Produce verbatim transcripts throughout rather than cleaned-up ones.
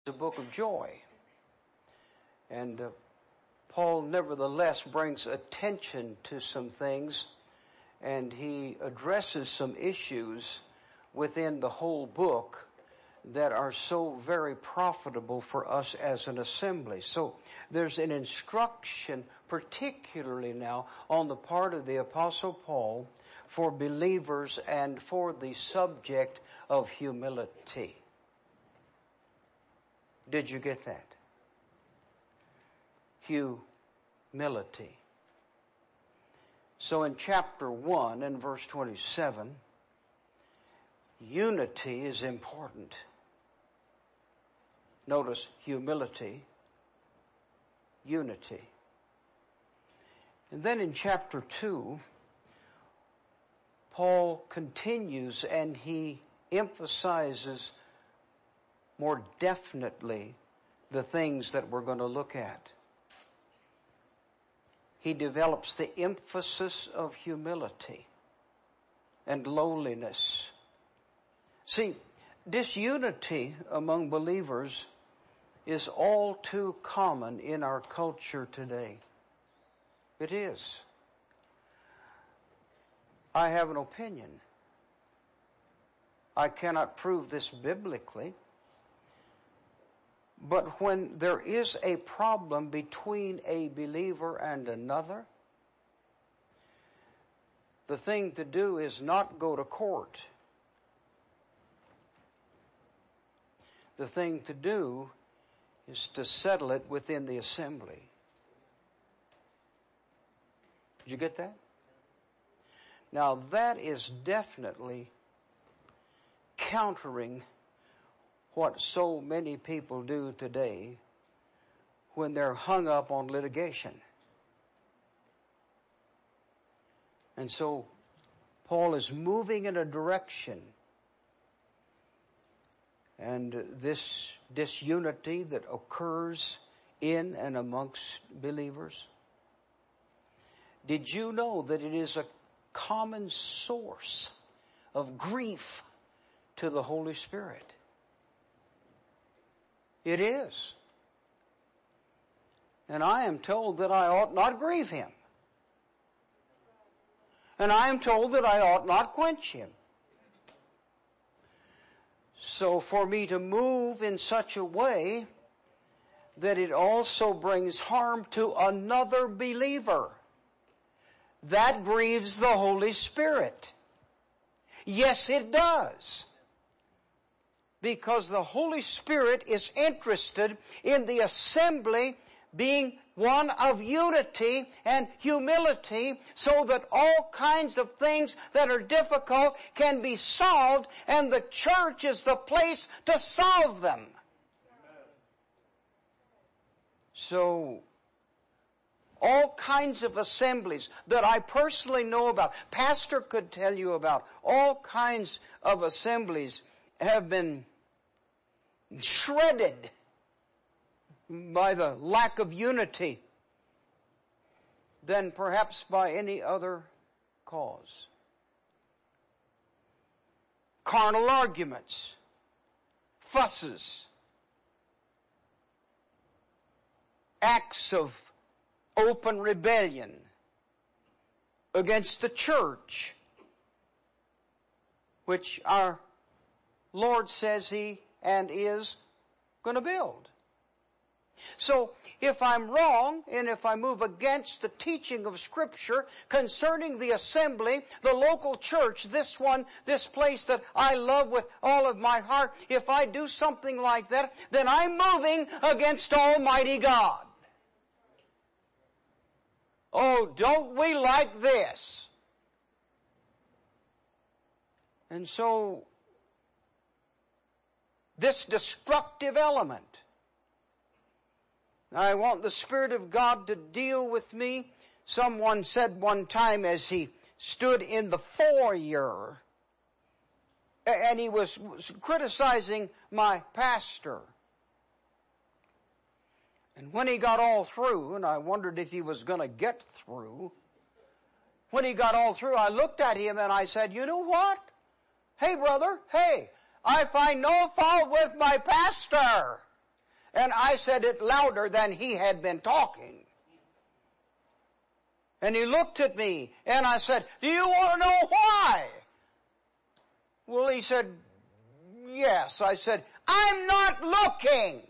The book of joy. And uh, Paul nevertheless brings attention to some things, and he addresses some issues within the whole book that are so very profitable for us as an assembly. So there's an instruction, particularly now on the part of the Apostle Paul, for believers and for the subject of humility. Did you get that? Humility. So in chapter one and verse twenty-seven, unity is important. Notice humility, unity. And then in chapter two, Paul continues and he emphasizes more definitely the things that we're going to look at. He develops the emphasis of humility and lowliness. See, disunity among believers is all too common in our culture today. It is. I have an opinion. I cannot prove this biblically. But when there is a problem between a believer and another, the thing to do is not go to court. The thing to do is to settle it within the assembly. Did you get that? Now that is definitely countering what so many people do today when they're hung up on litigation. And so Paul is moving in a direction, and this disunity that occurs in and amongst believers. Did you know that it is a common source of grief to the Holy Spirit? It is. And I am told that I ought not grieve him. And I am told that I ought not quench him. So for me to move in such a way that it also brings harm to another believer, that grieves the Holy Spirit. Yes, it does. Because the Holy Spirit is interested in the assembly being one of unity and humility, so that all kinds of things that are difficult can be solved, and the church is the place to solve them. So, all kinds of assemblies that I personally know about, pastor could tell you about, all kinds of assemblies have been shredded by the lack of unity than perhaps by any other cause. Carnal arguments, fusses, acts of open rebellion against the church, which our Lord says He and is going to build. So, if I'm wrong, and if I move against the teaching of Scripture concerning the assembly, the local church, this one, this place that I love with all of my heart, if I do something like that, then I'm moving against Almighty God. Oh, don't we like this? And so, this destructive element, I want the Spirit of God to deal with me. Someone said one time as he stood in the foyer, and he was criticizing my pastor. And when he got all through, and I wondered if he was going to get through, when he got all through, I looked at him and I said, you know what? Hey brother, hey, I find no fault with my pastor. And I said it louder than he had been talking. And he looked at me and I said, do you want to know why? Well, he said, yes. I said, I'm not looking.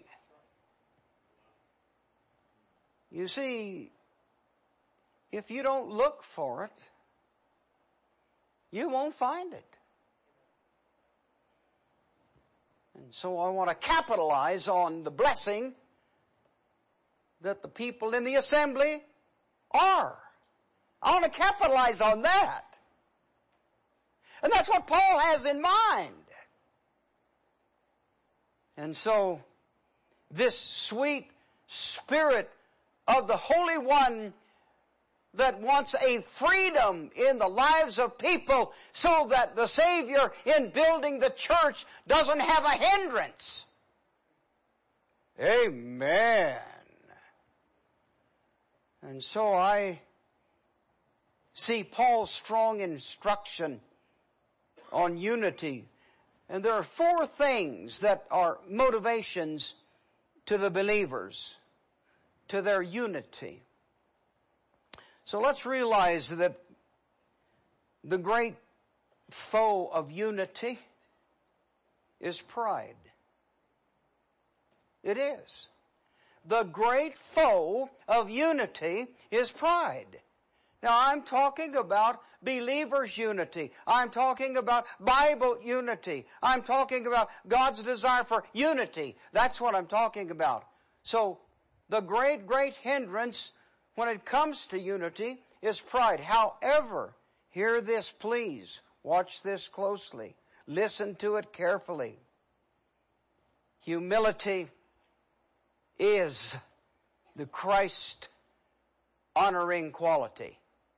You see, if you don't look for it, you won't find it. And so I want to capitalize on the blessing that the people in the assembly are. I want to capitalize on that. And that's what Paul has in mind. And so, this sweet Spirit of the Holy One that wants a freedom in the lives of people so that the Savior in building the church doesn't have a hindrance. Amen. And so I see Paul's strong instruction on unity. And there are four things that are motivations to the believers, to their unity. So let's realize that the great foe of unity is pride. It is. The great foe of unity is pride. Now I'm talking about believers' unity. I'm talking about Bible unity. I'm talking about God's desire for unity. That's what I'm talking about. So the great, great hindrance when it comes to unity is pride. However, hear this please. Watch this closely. Listen to it carefully. Humility is the Christ honoring quality.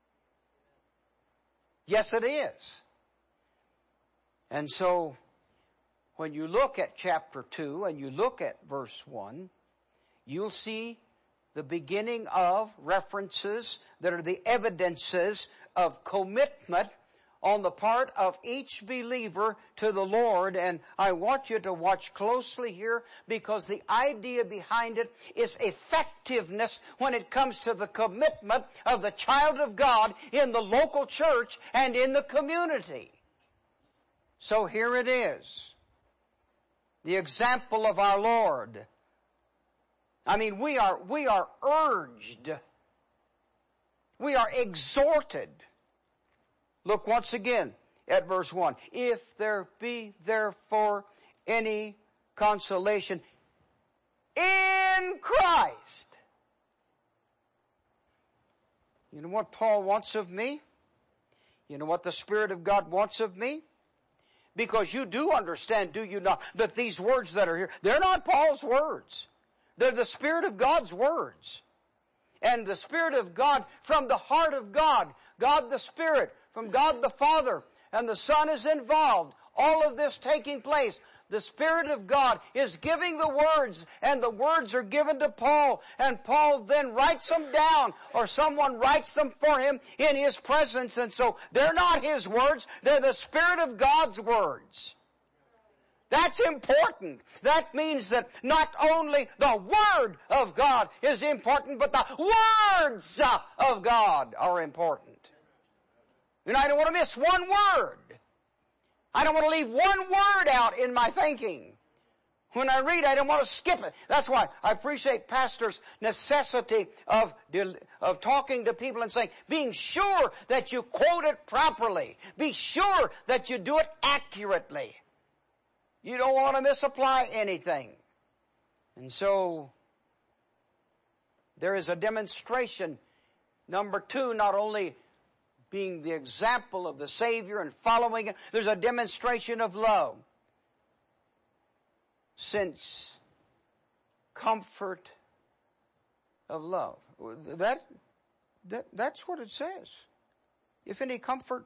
Yes, it is. And so, when you look at chapter two and you look at verse one, you'll see the beginning of references that are the evidences of commitment on the part of each believer to the Lord. And I want you to watch closely here because the idea behind it is effectiveness when it comes to the commitment of the child of God in the local church and in the community. So here it is. The example of our Lord. I mean, we are, we are urged. We are exhorted. Look once again at verse one. If there be therefore any consolation in Christ. You know what Paul wants of me? You know what the Spirit of God wants of me? Because you do understand, do you not, that these words that are here, they're not Paul's words. They're the Spirit of God's words. And the Spirit of God from the heart of God, God the Spirit, from God the Father, and the Son is involved. All of this taking place. The Spirit of God is giving the words, and the words are given to Paul, and Paul then writes them down, or someone writes them for him in his presence, and so they're not his words, they're the Spirit of God's words. That's important. That means that not only the Word of God is important, but the words of God are important. And I don't want to miss one word. I don't want to leave one word out in my thinking. When I read, I don't want to skip it. That's why I appreciate pastors' necessity of, of talking to people and saying, being sure that you quote it properly. Be sure that you do it accurately. You don't want to misapply anything. And so, there is a demonstration. Number two, not only being the example of the Savior and following it, there's a demonstration of love. Since comfort of love. That, that, that's what it says. If any comfort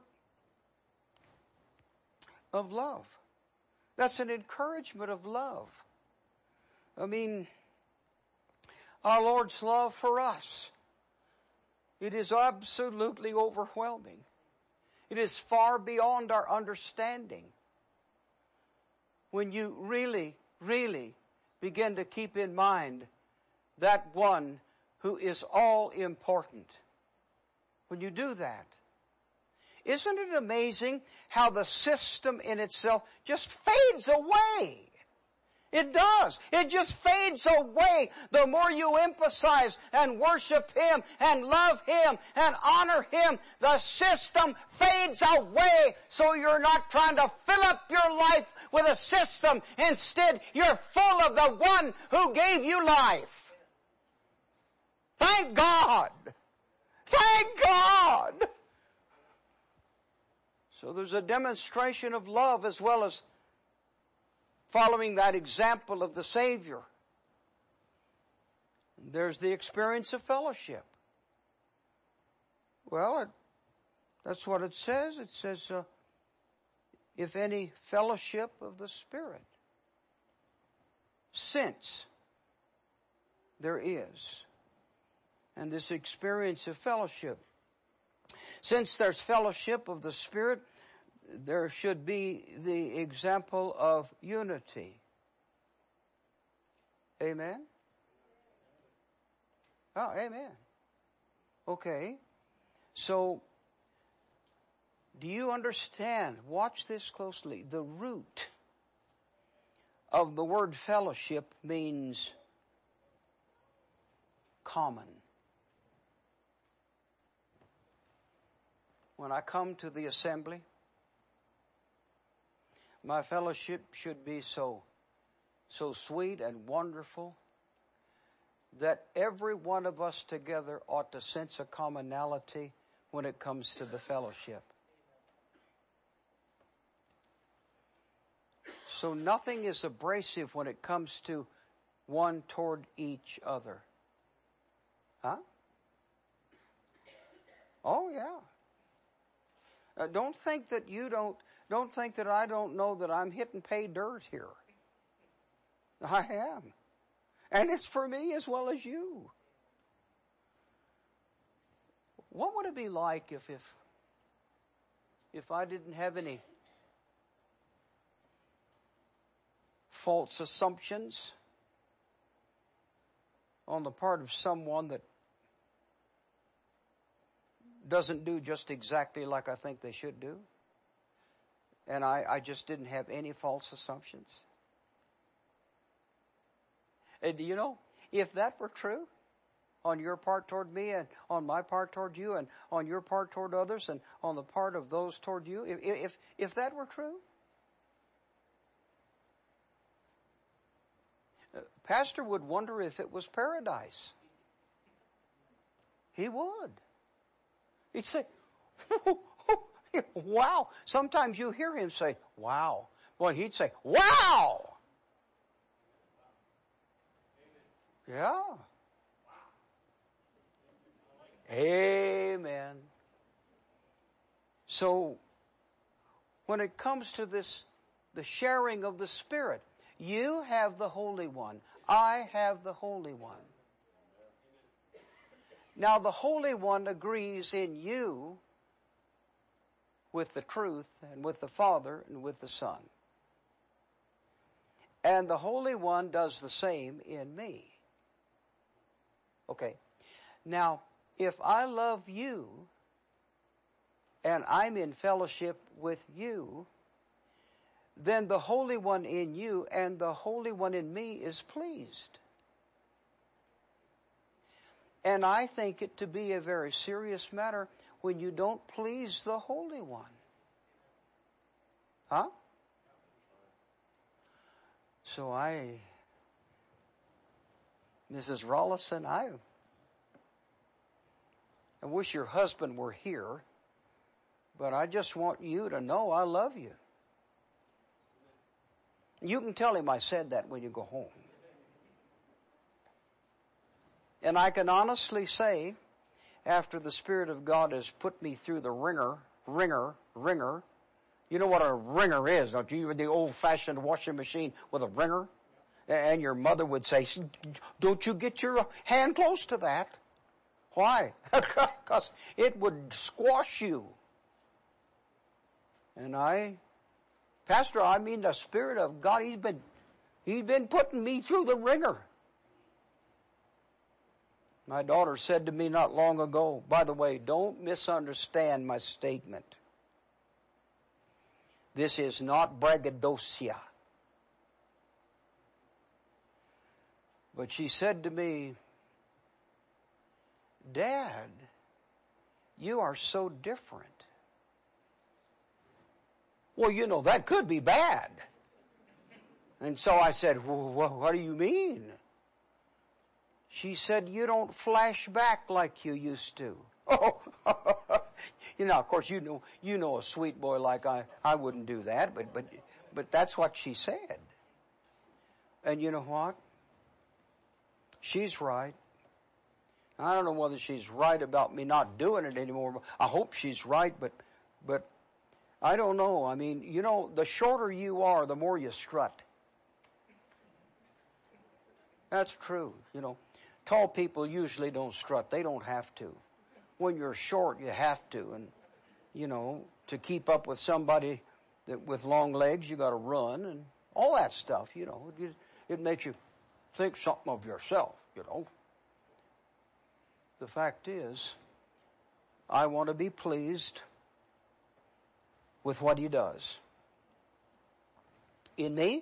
of love. That's an encouragement of love. I mean, our Lord's love for us. It is absolutely overwhelming. It is far beyond our understanding. When you really, really begin to keep in mind that one who is all important. When you do that, isn't it amazing how the system in itself just fades away? It does. It just fades away the more you emphasize and worship Him and love Him and honor Him. The system fades away, so you're not trying to fill up your life with a system. Instead, you're full of the one who gave you life. Thank God. Thank God. So there's a demonstration of love as well as following that example of the Savior. There's the experience of fellowship. Well, it, that's what it says. It says, uh, if any fellowship of the Spirit, since there is. And this experience of fellowship. Since there's fellowship of the Spirit, there should be the example of unity. Amen? Oh, amen. Okay. So, do you understand? Watch this closely. The root of the word fellowship means common. When I come to the assembly, my fellowship should be so, so sweet and wonderful that every one of us together ought to sense a commonality when it comes to the fellowship. So nothing is abrasive when it comes to one toward each other. Huh? Oh, yeah. Uh, don't think that you don't, don't think that I don't know that I'm hitting pay dirt here. I am. And it's for me as well as you. What would it be like if, if, if I didn't have any false assumptions on the part of someone that doesn't do just exactly like I think they should do? And I, I just didn't have any false assumptions. And do you know, if that were true on your part toward me and on my part toward you and on your part toward others and on the part of those toward you, if, if, if that were true, uh, Pastor would wonder if it was paradise. He would. He'd say, wow. Sometimes you hear him say, wow. Well, he'd say, wow. Yeah. Amen. So, when it comes to this, the sharing of the Spirit, you have the Holy One. I have the Holy One. Now, the Holy One agrees in you with the truth and with the Father and with the Son. And the Holy One does the same in me. Okay. Now, if I love you and I'm in fellowship with you, then the Holy One in you and the Holy One in me is pleased. And I think it to be a very serious matter when you don't please the Holy One. Huh? So I, Missus Rollison, I, I wish your husband were here, but I just want you to know I love you. You can tell him I said that when you go home. And I can honestly say, after the Spirit of God has put me through the ringer, ringer, ringer, you know what a ringer is, don't you? The old-fashioned washing machine with a ringer. And your mother would say, don't you get your hand close to that. Why? Because it would squash you. And I, Pastor, I mean the Spirit of God, He's been, He'd been putting me through the ringer. My daughter said to me not long ago, by the way, don't misunderstand my statement. This is not braggadocio. But she said to me, Dad, you are so different. Well, you know, that could be bad. And so I said, well, what do you mean? She said, you don't flash back like you used to. Oh, you know, of course, you know, you know a sweet boy like I, I wouldn't do that, but, but, but that's what she said. And you know what? She's right. I don't know whether she's right about me not doing it anymore. But I hope she's right, but, but I don't know. I mean, you know, the shorter you are, the more you strut. That's true, you know. Tall people usually don't strut. They don't have to. When you're short, you have to. And, you know, to keep up with somebody that with long legs, you got to run and all that stuff, you know. It, it makes you think something of yourself, you know. The fact is, I want to be pleased with what he does. In me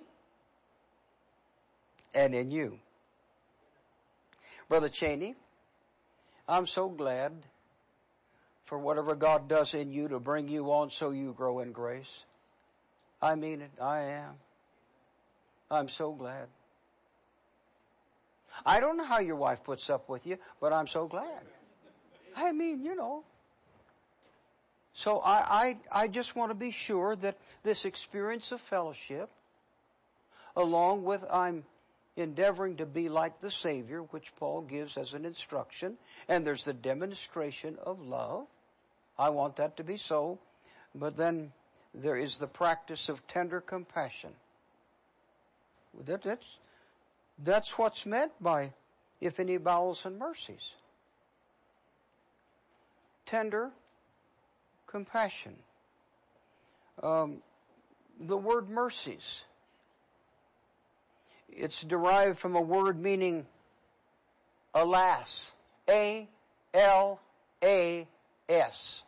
and in you. Brother Cheney, I'm so glad for whatever God does in you to bring you on so you grow in grace. I mean it. I am. I'm so glad. I don't know how your wife puts up with you, but I'm so glad. I mean, you know. So I, I, I just want to be sure that this experience of fellowship, along with I'm endeavoring to be like the Savior, which Paul gives as an instruction, and there's the demonstration of love. I want that to be so. But then there is the practice of tender compassion. That, that's, that's what's meant by if any bowels and mercies. Tender compassion. Um, the word mercies, it's derived from a word meaning alas. A L A S.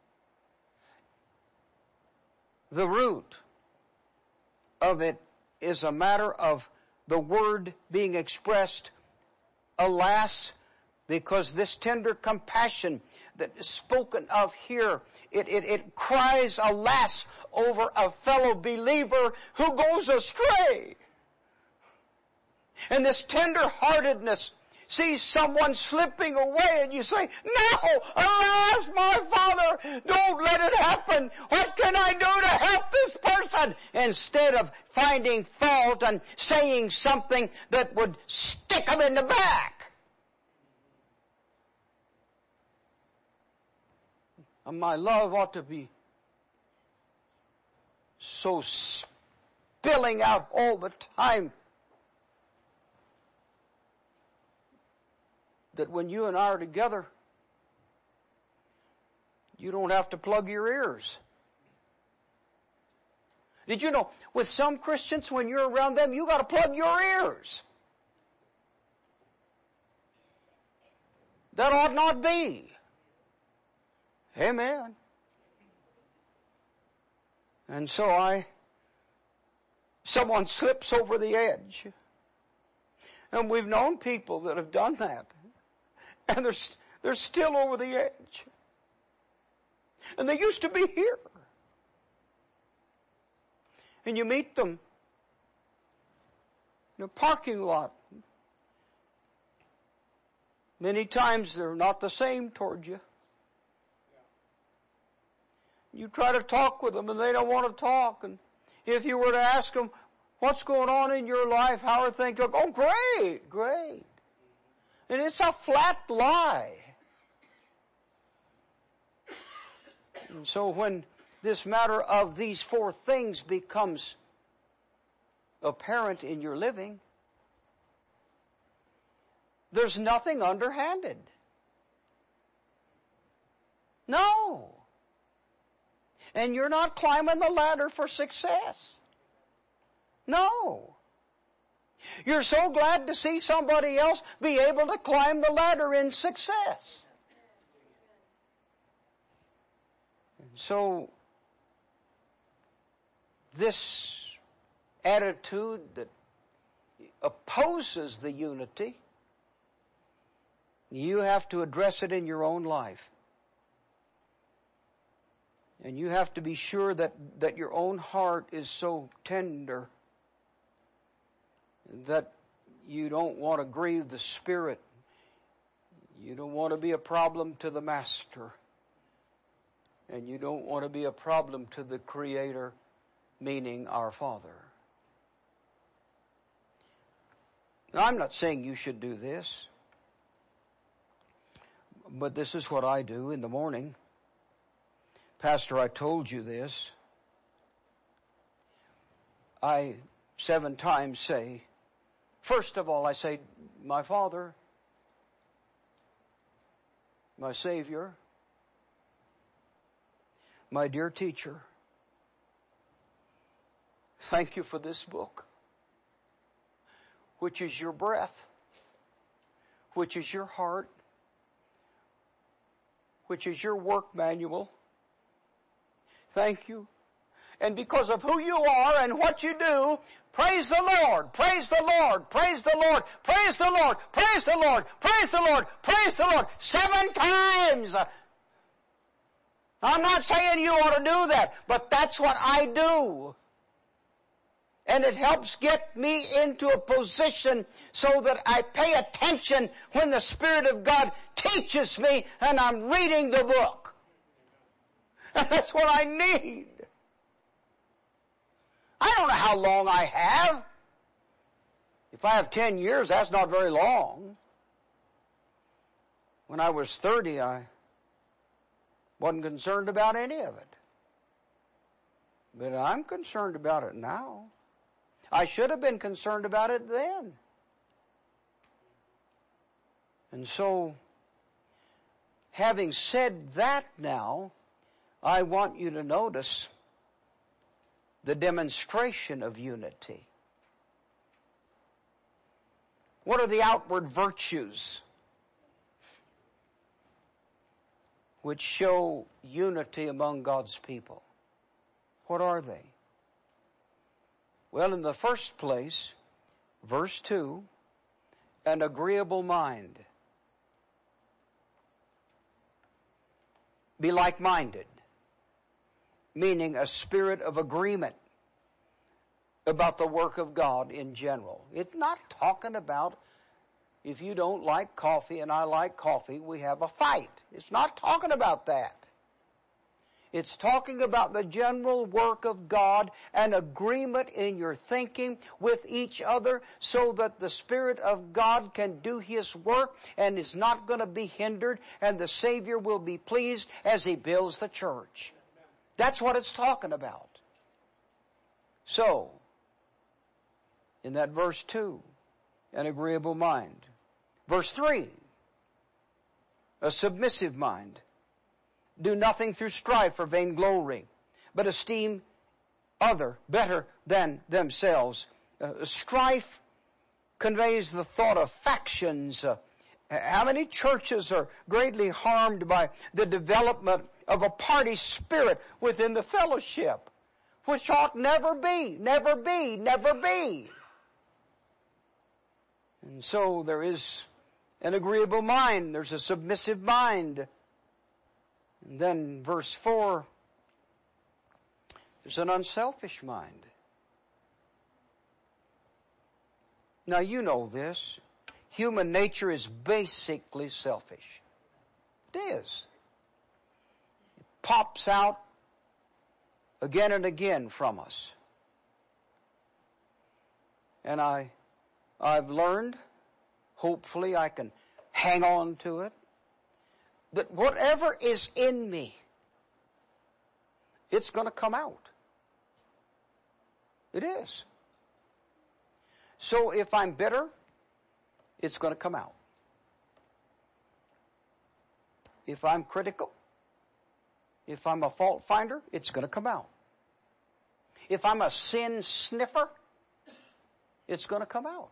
The root of it is a matter of the word being expressed, alas, because this tender compassion that is spoken of here, it, it, it cries alas over a fellow believer who goes astray. And this tender-heartedness sees someone slipping away and you say, no, alas, my Father, don't let it happen. What can I do to help this person? Instead of finding fault and saying something that would stick them in the back. And my love ought to be so spilling out all the time that when you and I are together, you don't have to plug your ears. Did you know, with some Christians, when you're around them, you got to plug your ears. That ought not be. Amen. And so I, someone slips over the edge. And we've known people that have done that. And they're, they're still over the edge. And they used to be here. And you meet them in a parking lot. Many times they're not the same toward you. You try to talk with them and they don't want to talk. And if you were to ask them, what's going on in your life? How are things? They'll go, oh, great, great. And it's a flat lie. And so when this matter of these four things becomes apparent in your living, there's nothing underhanded. No. And you're not climbing the ladder for success. No. You're so glad to see somebody else be able to climb the ladder in success. And so, this attitude that opposes the unity, you have to address it in your own life. And you have to be sure that, that your own heart is so tender that you don't want to grieve the Spirit. You don't want to be a problem to the Master. And you don't want to be a problem to the Creator, meaning our Father. Now, I'm not saying you should do this, but this is what I do in the morning. Pastor, I told you this. I seven times say, first of all, I say, my Father, my Savior, my dear teacher, thank you for this book, which is your breath, which is your heart, which is your work manual. Thank you. And because of who you are and what you do, praise the Lord, praise the Lord, praise the Lord, praise the Lord, praise the Lord, praise the Lord, praise the Lord, seven times. I'm not saying you ought to do that, but that's what I do. And it helps get me into a position so that I pay attention when the Spirit of God teaches me and I'm reading the book. And that's what I need. I don't know how long I have. If I have ten years, that's not very long. When I was thirty, I wasn't concerned about any of it. But I'm concerned about it now. I should have been concerned about it then. And so, having said that now, I want you to notice the demonstration of unity. What are the outward virtues which show unity among God's people? What are they? Well, in the first place, verse two, an agreeable mind. Be like-minded, meaning a spirit of agreement about the work of God in general. It's not talking about if you don't like coffee and I like coffee, we have a fight. It's not talking about that. It's talking about the general work of God and agreement in your thinking with each other so that the Spirit of God can do His work and is not going to be hindered, and the Savior will be pleased as He builds the church. That's what it's talking about. So, in that verse two, an agreeable mind. Verse three, a submissive mind. Do nothing through strife or vainglory, but esteem other better than themselves. Uh, strife conveys the thought of factions. Uh, how many churches are greatly harmed by the development of a party spirit within the fellowship, which ought never be, never be, never be. And so there is an agreeable mind. There's a submissive mind. And then verse four, there's an unselfish mind. Now you know this. Human nature is basically selfish. It is. It pops out again and again from us. And I, I've learned, hopefully I can hang on to it, that whatever is in me, it's going to come out. It is. So if I'm bitter, it's going to come out. If I'm critical, if I'm a fault finder, it's going to come out. If I'm a sin sniffer, it's going to come out.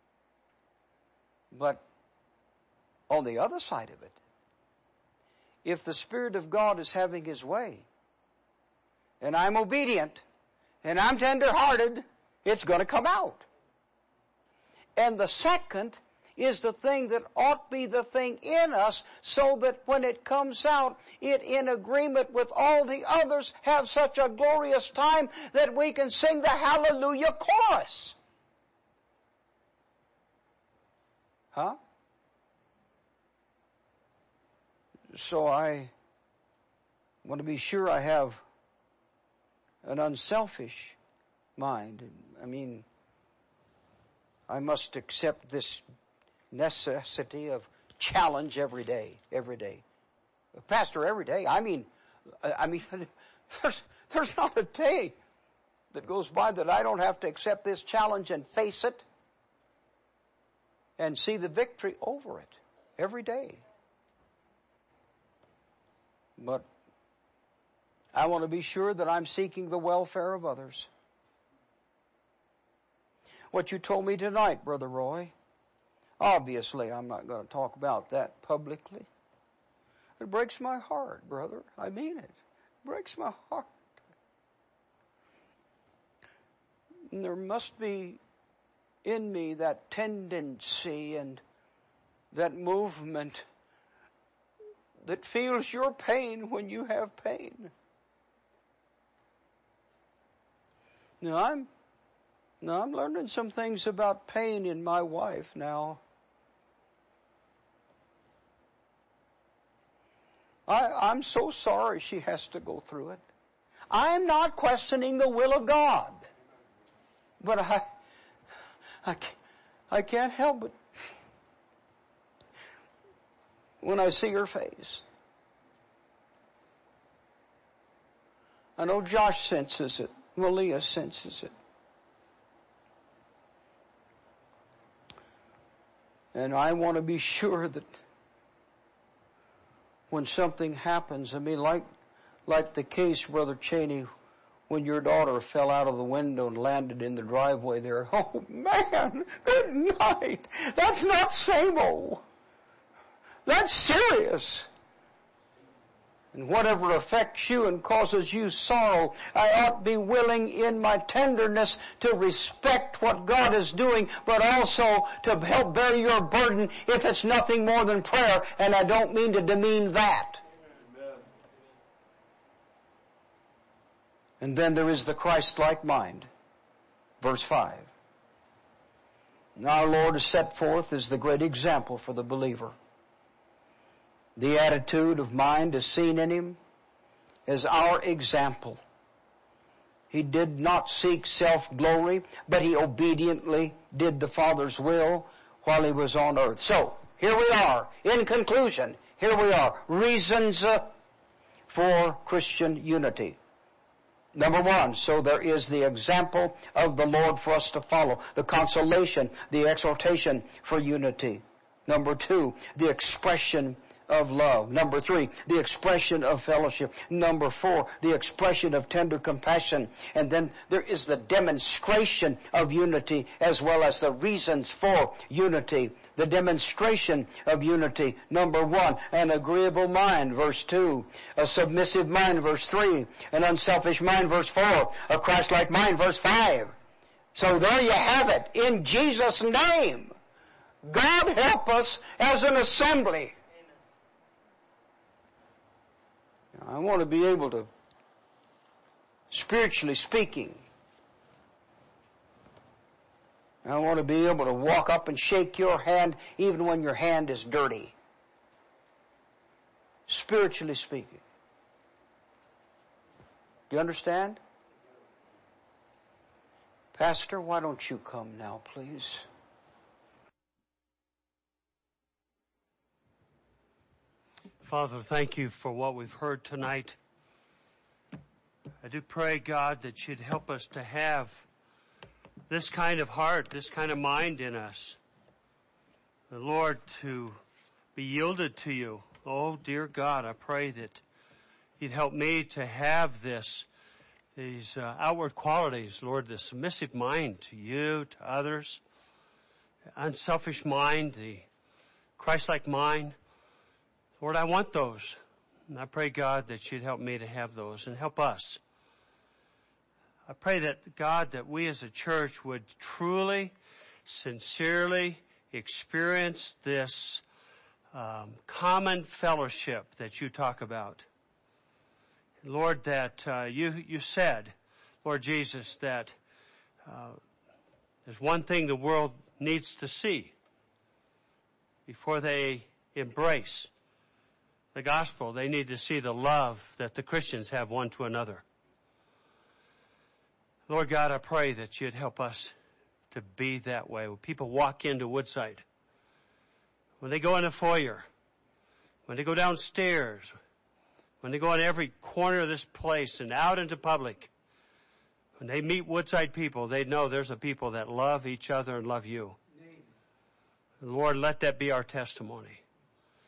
But on the other side of it, if the Spirit of God is having His way, and I'm obedient, and I'm tender-hearted, it's going to come out. And the second is the thing that ought be the thing in us, so that when it comes out, it in agreement with all the others have such a glorious time that we can sing the Hallelujah chorus. Huh? So I want to be sure I have an unselfish mind. I mean, I must accept this necessity of challenge every day, every day. Pastor, every day. I mean, I mean, there's, there's not a day that goes by that I don't have to accept this challenge and face it and see the victory over it every day. But I want to be sure that I'm seeking the welfare of others. What you told me tonight, Brother Roy, obviously I'm not going to talk about that publicly. It breaks my heart, brother. I mean it. It breaks my heart. And there must be in me that tendency and that movement that feels your pain when you have pain. Now I'm, now I'm learning some things about pain in my wife now. I, I'm so sorry she has to go through it. I'm not questioning the will of God. But I, I, I can't help it when I see her face. I know Josh senses it. Malia senses it. And I want to be sure that when something happens, I mean, like, like the case, Brother Cheney, when your daughter fell out of the window and landed in the driveway there. Oh man, good night. That's not same old. That's serious. And whatever affects you and causes you sorrow, I ought be willing in my tenderness to respect what God is doing, but also to help bear your burden if it's nothing more than prayer, and I don't mean to demean that. Amen. And then there is the Christ-like mind. Verse five. And our Lord is set forth as the great example for the believer. The attitude of mind is seen in Him as our example. He did not seek self-glory, but He obediently did the Father's will while He was on earth. So, here we are. In conclusion, here we are. Reasons uh, for Christian unity. Number one, so there is the example of the Lord for us to follow. The consolation, the exhortation for unity. Number two, the expression of love. Number three, the expression of fellowship. Number four, the expression of tender compassion. And then there is the demonstration of unity as well as the reasons for unity. The demonstration of unity. Number one, an agreeable mind, verse two. A submissive mind, verse three. An unselfish mind, verse four. A Christ-like mind, verse five. So there you have it. In Jesus' name, God help us as an assembly. I want to be able to, spiritually speaking, I want to be able to walk up and shake your hand even when your hand is dirty. Spiritually speaking. Do you understand? Pastor, why don't you come now, please? Father, thank you for what we've heard tonight. I do pray, God, that you'd help us to have this kind of heart, this kind of mind in us. The Lord, to be yielded to you. Oh, dear God, I pray that you'd help me to have this, these uh, outward qualities, Lord, the submissive mind to you, to others, the unselfish mind, the Christ-like mind. Lord, I want those. And I pray, God, that you'd help me to have those and help us. I pray that, God, that we as a church would truly, sincerely experience this um, common fellowship that you talk about. Lord, that uh, you you said, Lord Jesus, that uh, there's one thing the world needs to see before they embrace the gospel. They need to see the love that the Christians have one to another. Lord God, I pray that you'd help us to be that way. When people walk into Woodside, when they go in the foyer, when they go downstairs, when they go in every corner of this place and out into public, when they meet Woodside people, they know there's a people that love each other and love you. Lord, let that be our testimony.